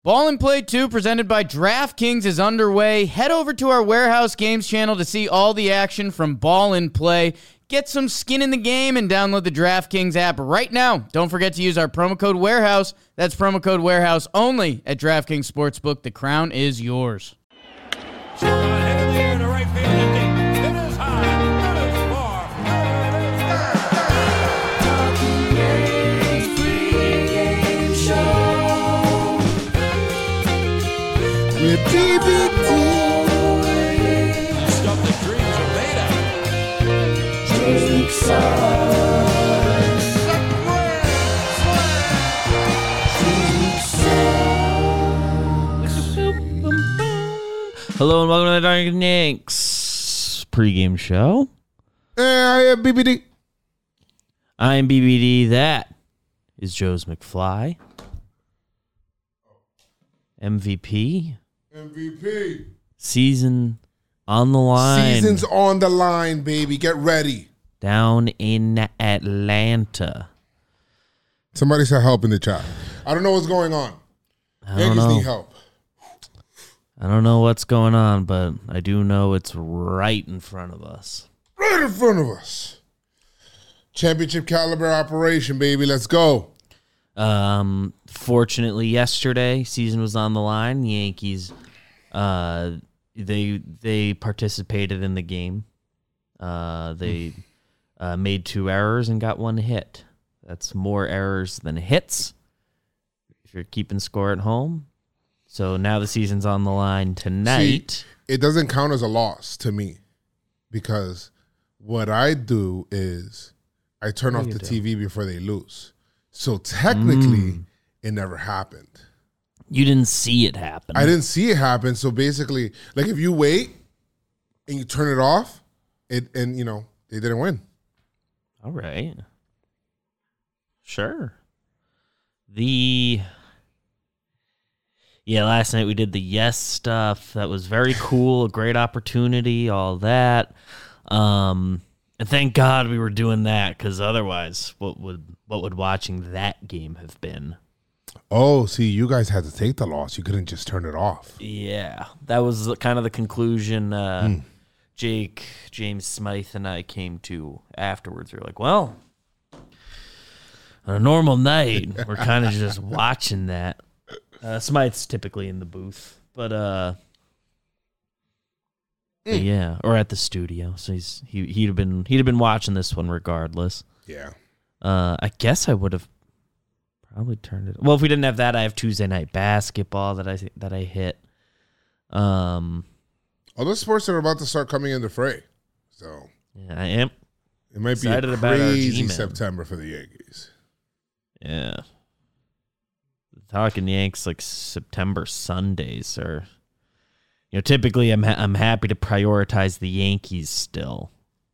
Ball and Play 2, presented by DraftKings, is underway. Head over to our Warehouse Games channel to see all the action from Ball and Play. Get some skin in the game and download the DraftKings app right now. Don't forget to use our promo code Warehouse. That's promo code Warehouse only at DraftKings Sportsbook. The crown is yours. Head in the air to right field. It is high. It is far. With BBD. Stuff that dreams are made of. Hello and welcome to the Dark Knicks pregame show. I am BBD. I'm BBD. That is Joe's McFly. MVP. Season on the line. Season's on the line, baby. Get ready. Down in Atlanta. Somebody said help in the chat. I don't know what's going on. I don't Yankees know. need help. I don't know what's going on, but I do know it's right in front of us. Right in front of us. Championship caliber operation, baby. Let's go. Fortunately, yesterday, season was on the line. The Yankees, they participated in the game. They made 2 errors and got 1 hit. That's more errors than hits if you're keeping score at home. So now the season's on the line tonight. See, it doesn't count as a loss to me because what I do is I turn off the TV before they lose. So technically, it never happened. You didn't see it happen. I didn't see it happen. So basically, like if you wait and you turn it off, they didn't win. All right. Sure. Last night we did the yes stuff. That was very cool, a great opportunity, all that. And thank God we were doing that, because otherwise, what would watching that game have been? Oh, see, you guys had to take the loss. You couldn't just turn it off. Yeah, that was kind of the conclusion Jake, James Smythe, and I came to afterwards. We were like, well, on a normal night, we're kind of just watching that. Smythe's typically in the booth, but yeah, or at the studio. So he'd have been watching this one regardless. Yeah. I guess I would have probably turned it. Well, if we didn't have that, I have Tuesday night basketball that I hit. All the sports are about to start coming into fray. So yeah, I am. It might be excited a about our crazy G-Man. September for the Yankees. Yeah. Talking Yanks like September Sundays are, typically I'm happy to prioritize the Yankees still.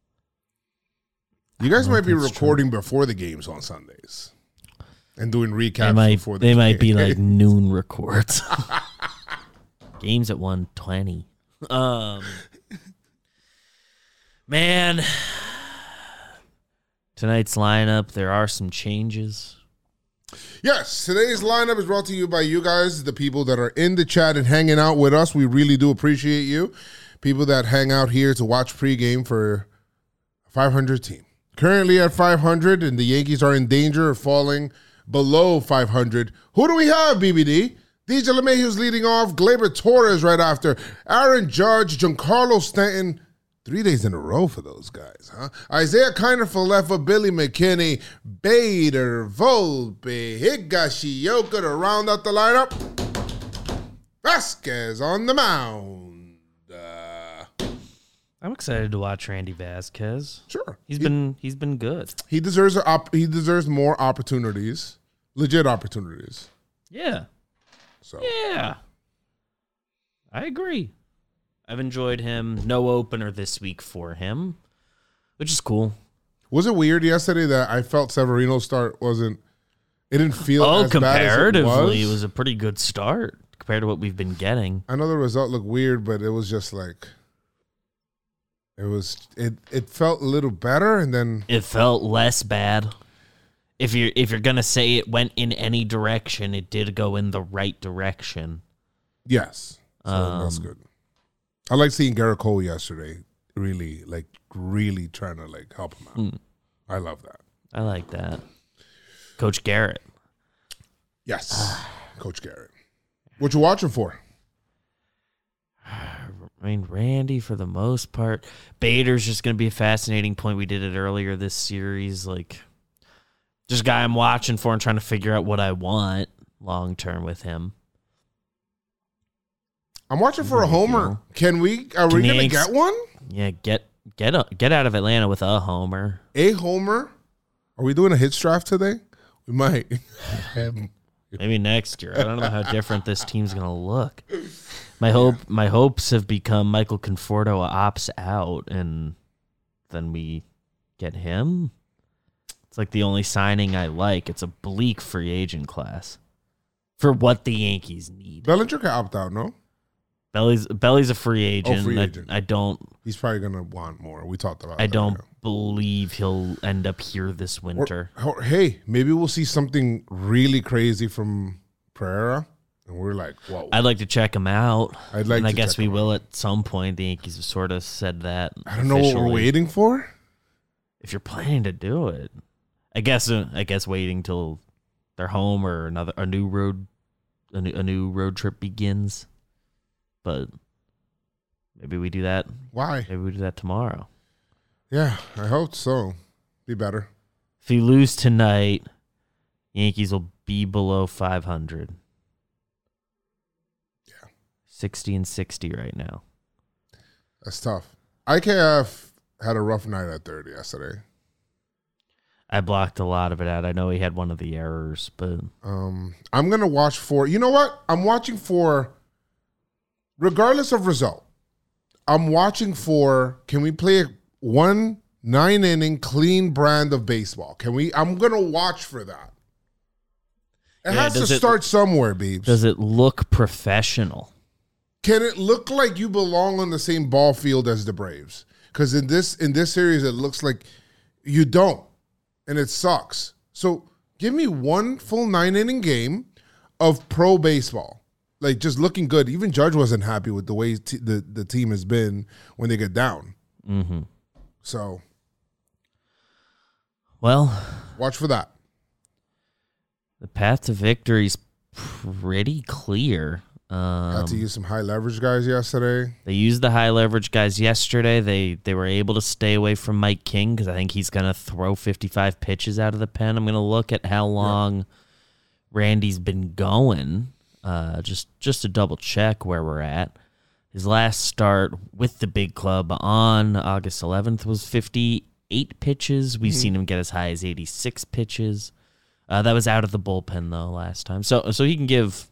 You guys might be that's recording before the games on Sundays and doing recaps before the They might be game. like noon records. Games at 1:20. Man, tonight's lineup, there are some changes. Yes, today's lineup is brought to you by you guys, the people that are in the chat and hanging out with us. We really do appreciate you. People that hang out here to watch pregame for a 500 team. Currently at 500, and the Yankees are in danger of falling below 500. Who do we have, BBD? DJ LeMahieu's leading off. Gleyber Torres right after. Aaron Judge, Giancarlo Stanton. 3 days in a row for those guys, huh? Isaiah Kiner-Falefa, Billy McKinney, Bader, Volpe, Higashioka to round out the lineup. Vasquez on the mound. I'm excited to watch Randy Vasquez. Sure. He's been good. He deserves more opportunities, legit opportunities. Yeah. So Yeah. I agree. I've enjoyed him. No opener this week for him, which is cool. was it weird yesterday that I felt Severino's start it didn't feel as bad as it comparatively, it was a pretty good start compared to what we've been getting. I know the result looked weird, but it was just like it felt a little better, and then It felt less bad. if you're gonna say it went in any direction, it did go in the right direction. Yes. So that's good. I like seeing Garrett Cole yesterday. Really trying to help him out. I love that. I like that. Coach Garrett. Yes. Coach Garrett. What you watching for? I mean, Randy for the most part. Bader's just going to be a fascinating point. We did it earlier this series. Just a guy I'm watching for and trying to figure out what I want long term with him. I'm watching for a homer. Are we going to get one? Yeah, get out of Atlanta with a homer. A homer? Are we doing a hits draft today? We might. Maybe next year. I don't know how different this team's going to look. My hopes have become Michael Conforto opts out, and then we get him. It's like the only signing I like. It's a bleak free agent class for what the Yankees need. Bellinger can opt out, no? Belly's a free agent. Oh, free agent. I don't. He's probably going to want more. We talked about that. I don't believe he'll end up here this winter. Hey, maybe we'll see something really crazy from Pereira, and we're like, whoa. I'd like to check him out. I guess we will at some point. The Yankees have sort of said that. I don't know what we're waiting for. If you're planning to do it, I guess waiting till they're home or a new road trip begins. But maybe we do that. Why? Maybe we do that tomorrow. Yeah, I hope so. Be better. If you lose tonight, Yankees will be below 500. Yeah. 60-60 right now. That's tough. IKF had a rough night at third yesterday. I blocked a lot of it out. I know he had one of the errors, but I'm going to watch for, you know what? I'm watching for, regardless of result, I'm watching for, can we play one 9-inning clean brand of baseball? I'm going to watch for that. It has to start somewhere, Beebs. Does it look professional? Can it look like you belong on the same ball field as the Braves? Because in this series, it looks like you don't, and it sucks. So give me one full 9-inning game of pro baseball. Just looking good. Even Judge wasn't happy with the way the team has been when they get down. Mm-hmm. So, well, watch for that. The path to victory is pretty clear. Had to use some high leverage guys yesterday. They used the high leverage guys yesterday. They were able to stay away from Mike King because I think he's going to throw 55 pitches out of the pen. I'm going to look at how long Randy's been going. Just to double check where we're at. His last start with the big club on August 11th was 58 pitches. We've seen him get as high as 86 pitches. That was out of the bullpen though last time. So he can give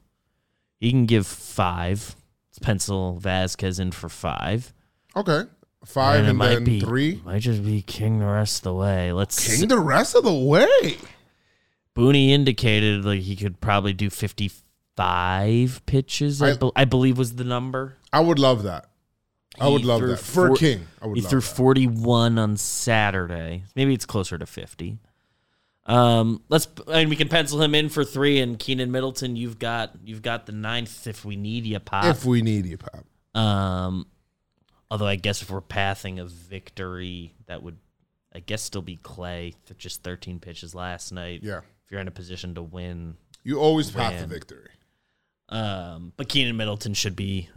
5. Let's pencil Vasquez in for 5. Okay. 5 and then 3. Might just be King the rest of the way. King the rest of the way. Booney indicated he could probably do 55 pitches, I believe was the number. I would love that. I would love that. For King. He threw 41 on Saturday. Maybe it's closer to 50. We can pencil him in for 3, and Keenan Middleton, you've got the 9th if we need you, Pop. If we need you, Pop. Although I guess if we're pathing a victory, that would, I guess, still be Clay. Just 13 pitches last night. Yeah. If you're in a position to win, you always path the victory. But Keenan Middleton should be.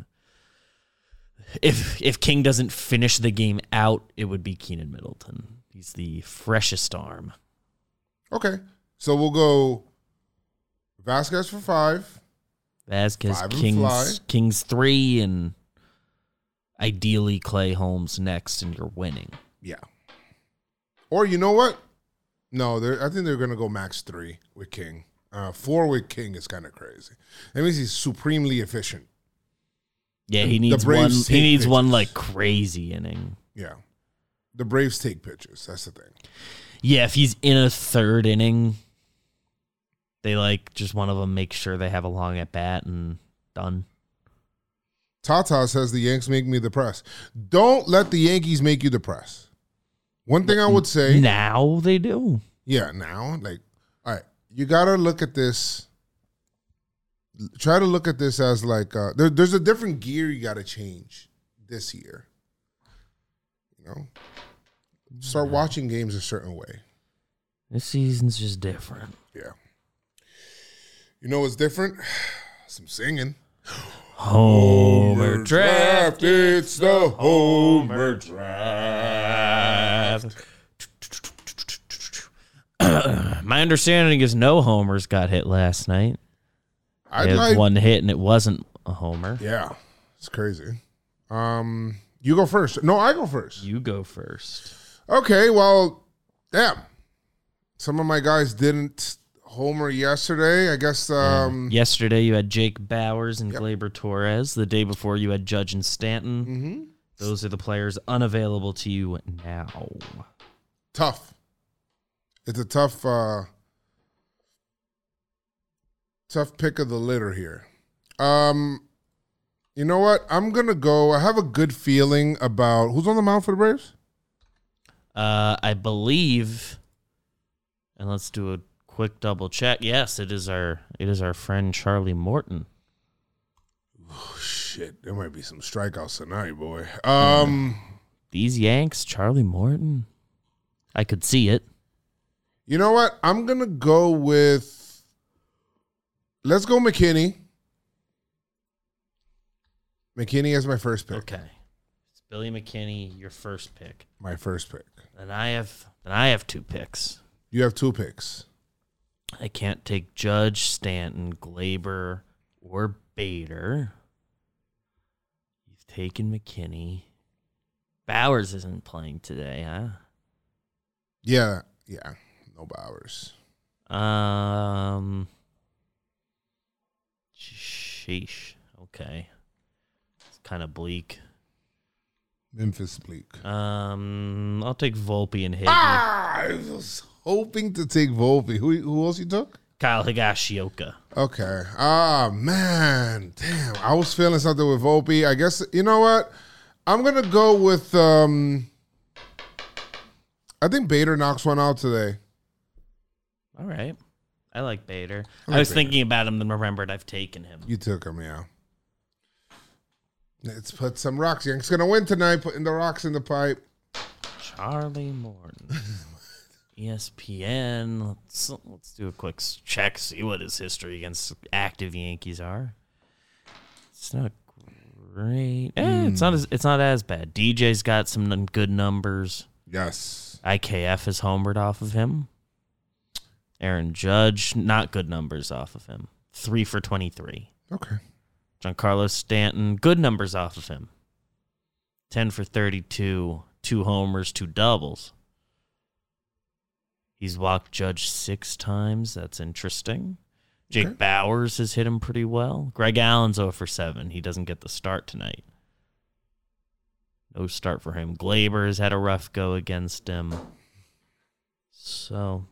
If King doesn't finish the game out, it would be Keenan Middleton. He's the freshest arm. Okay, so we'll go Vasquez for 5. Vasquez, 5 King's 3, and ideally Clay Holmes next, and you're winning. Yeah. Or you know what? No, I think they're going to go max 3 with King. 4 with King is kind of crazy. That means he's supremely efficient. Yeah, he needs one. He needs one crazy inning. Yeah, the Braves take pitches. That's the thing. Yeah, if he's in a 3rd inning, they just one of them make sure they have a long at bat and done. Tata says the Yanks make me depressed. Don't let the Yankees make you depressed. One thing I would say now they do. Yeah, now you gotta look at this. Try to look at this as like there's a different gear you gotta change this year. You know, start watching games a certain way. This season's just different. Yeah. You know what's different? Some singing. Homer draft. It's the Homer draft. My understanding is no homers got hit last night. I'd They like had one hit and it wasn't a homer. Yeah, it's crazy. You go first. No, I go first. You go first. Okay, well, damn. Some of my guys didn't homer yesterday. I guess. Yesterday you had Jake Bowers and Gleyber Torres. The day before you had Judge and Stanton. Mm-hmm. Those are the players unavailable to you now. Tough. It's a tough pick of the litter here. You know what? I'm gonna go. I have a good feeling about who's on the mound for the Braves. I believe, and let's do a quick double check. Yes, it is our friend Charlie Morton. Oh, shit, there might be some strikeouts tonight, boy. These Yanks, Charlie Morton. I could see it. You know what? I'm gonna go with. Let's go McKinney. McKinney is my first pick. Okay, it's Billy McKinney, your first pick. My first pick. And I have 2 picks. You have 2 picks. I can't take Judge, Stanton, Gleyber, or Bader. You've taken McKinney. Bowers isn't playing today, huh? Yeah. No Bowers. Sheesh. Okay. It's kind of bleak. Memphis bleak. I'll take Volpe and Higgy. I was hoping to take Volpe. Who else you took? Kyle Higashioka. Okay. Man. Damn. I was feeling something with Volpe. I guess, you know what? I'm going to go with, I think Bader knocks one out today. All right. I like Bader. I was thinking about him and remembered I've taken him. You took him, yeah. Let's put some rocks. Yanks going to win tonight, putting the rocks in the pipe. Charlie Morton. ESPN. Let's do a quick check, see what his history against active Yankees are. It's not great. It's not as bad. DJ's got some good numbers. Yes. IKF is homered off of him. Aaron Judge, not good numbers off of him. 3 for 23. Okay. Giancarlo Stanton, good numbers off of him. 10 for 32, 2 homers, 2 doubles. He's walked Judge 6 times. That's interesting. Jake Bowers has hit him pretty well. Greg Allen's 0 for 7. He doesn't get the start tonight. No start for him. Gleyber has had a rough go against him. So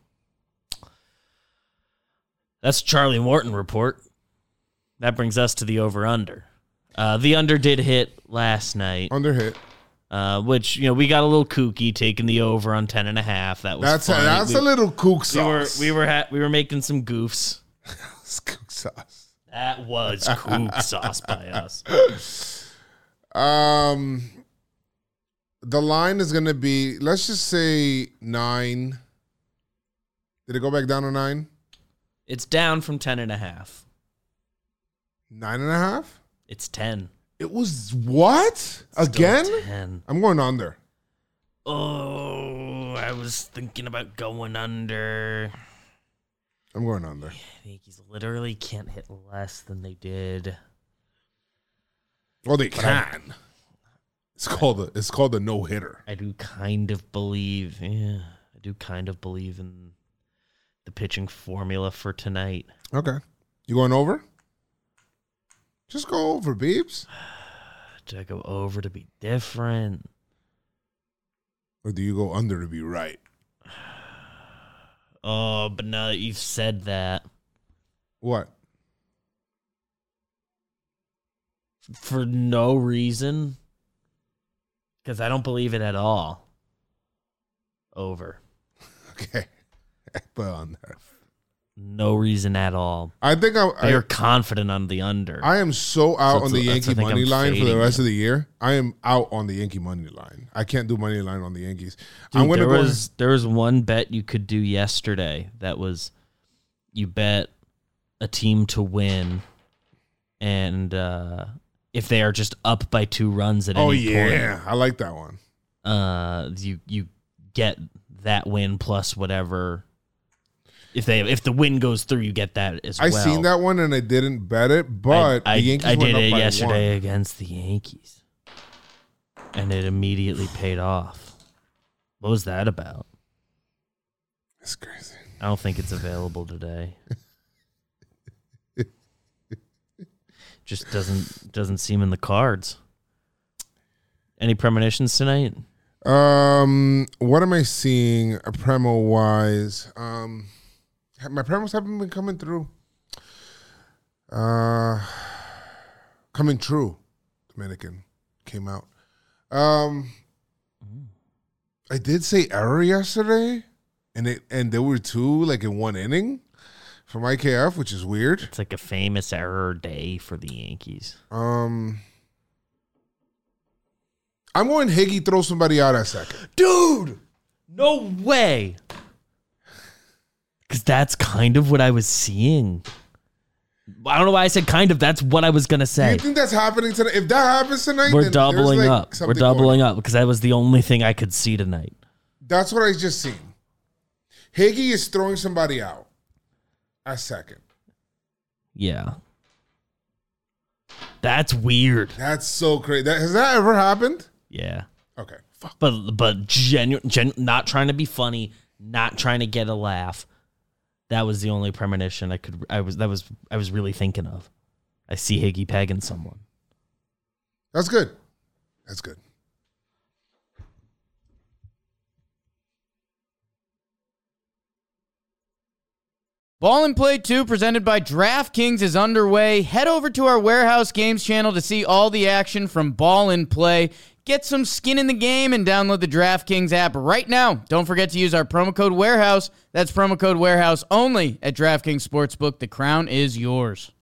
that's Charlie Morton report. That brings us to the over-under. The under did hit last night. Under hit. Which, we got a little kooky taking the over on 10.5. That was funny. That's a little kook sauce. We were making some goofs. It's kook sauce. That was kook sauce by us. The line is going to be, let's just say 9. Did it go back down to 9? It's down from 10.5. 9.5? It's 10. It was what? Again? 10. I'm going under. Oh, I was thinking about going under. I'm going under. Yankees literally can't hit less than they did. Well, they can. It's called a no hitter. I do kind of believe. Yeah, I do kind of believe in the pitching formula for tonight. Okay, you going over? Just go over, Beebs. Do I go over to be different? Or do you go under to be right? Oh, but now that you've said that. What? For no reason. Because I don't believe it at all. Over. Okay. Put on there. No reason at all. I think They're confident on the under. I am so out on the Yankee I think money I'm line for the fading rest it. of the year. I am out on the Yankee money line. I can't do money line on the Yankees. Dude, I'm gonna go. there was one bet you could do yesterday that was you bet a team to win, and if they are just up by 2 runs at Oh any yeah, I like that one. point, you get that win plus whatever. If the win goes through, you get that as well. I seen that one and I didn't bet it, but the Yankees I went did up it by yesterday 1. against the Yankees, and it immediately paid off. What was that about? It's crazy. I don't think it's available today. Just doesn't seem in the cards. Any premonitions tonight? What am I seeing Premo wise? My premos haven't been coming through. Coming true. Dominican came out. I did say error yesterday, and there were 2 like in 1 inning from IKF, which is weird. It's like a famous error day for the Yankees. I'm going Higgy throw somebody out at second. Dude, no way. Because that's kind of what I was seeing. I don't know why I said kind of. That's what I was going to Do say. you think that's happening tonight? If that happens tonight, We're then doubling there's, like, up. We're something doubling going on. up because that was the only thing I could see tonight. That's what I just seen. Higgy is throwing somebody out at second. Yeah. That's weird. That's so crazy. Has that ever happened? Yeah. Okay. Fuck. But not trying to be funny, not trying to get a laugh. That was the only premonition I was really thinking of. I see Higgy pegging someone. That's good. That's good. Ball and Play 2 presented by DraftKings is underway. Head over to our Warehouse Games channel to see all the action from Ball and Play. Get some skin in the game and download the DraftKings app right now. Don't forget to use our promo code Warehouse. That's promo code Warehouse only at DraftKings Sportsbook. The crown is yours.